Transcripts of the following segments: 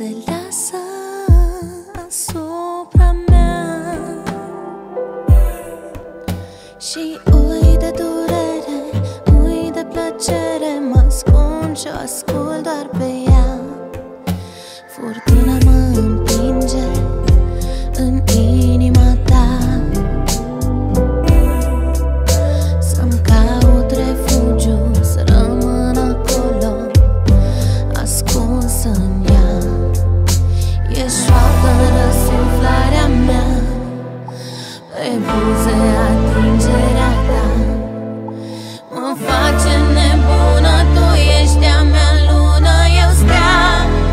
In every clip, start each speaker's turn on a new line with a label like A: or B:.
A: se lasă asupra mea și ui de durere, ui de plăcere. Mă ascund și o ascult doar pe ea. Furtuna mă împinge în inima ta, să-mi caut refugiu, să rămân acolo, ascuns în ea. Ești șoaptă în răsuflarea mea, pe buze atingerea ta mă face nebună. Tu ești a mea lună, eu stea.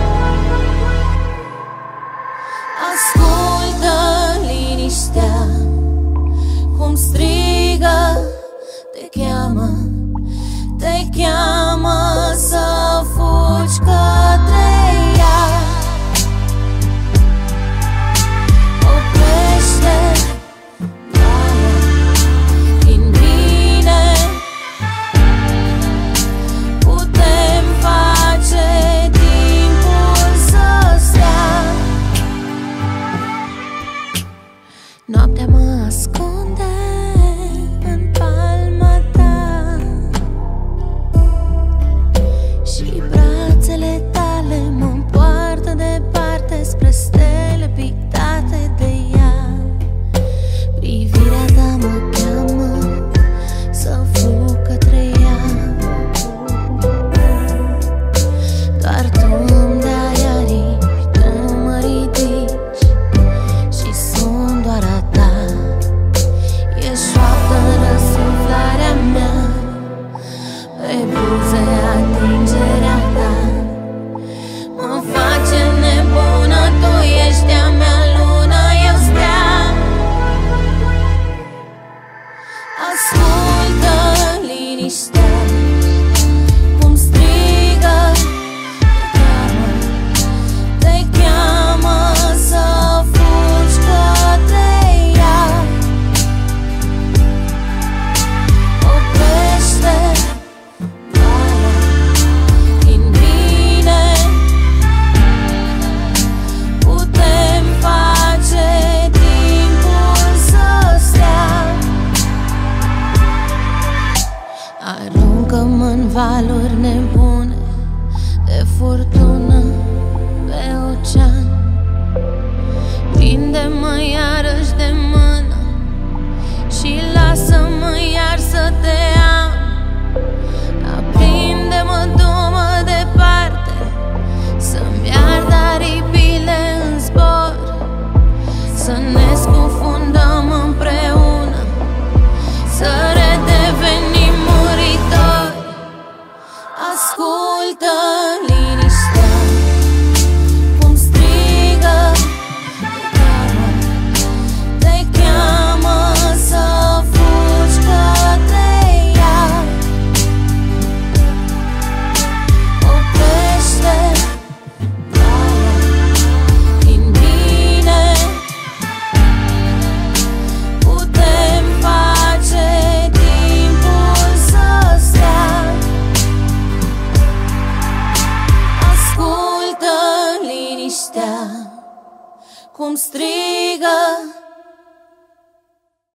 A: Ascultă liniștea cum strigă, te cheamă, te cheamă să fugi către ea. Oprește valea din mine, putem face timpul să stea. Noaptea mă ascunde în palma ta și brațele tale mă împoartă departe spre stele pictate de ea. Privirea ta mă cheamă să fug către ea. Doar tu îmi dai aripi, tu mă ridici și sunt doar a ta. Ești șoaptă în răsuflarea mea, pe buze atingerea ta mă face nebună. Tu ești a mea lună, eu stea. Ascultă liniștea cum strigă, te cheamă să fugi către ea. Oprește valea din mine, putem face timpul să stea. Aruncă-mă în valuri nebune de furtună pe ocean. Prinde-mă iarăși de mână și lasă-mă iar să te am. Aprinde-mă, du-mă departe, să-mi ard aripile în zbor, să ne scufundăm împreună, să redevenim muritori. Ascultă liniștea cum strigă, te cheamă să fugi către ea. Oprește valea din mine, putem face timpul să stea. Ascultă liniștea cum strigă,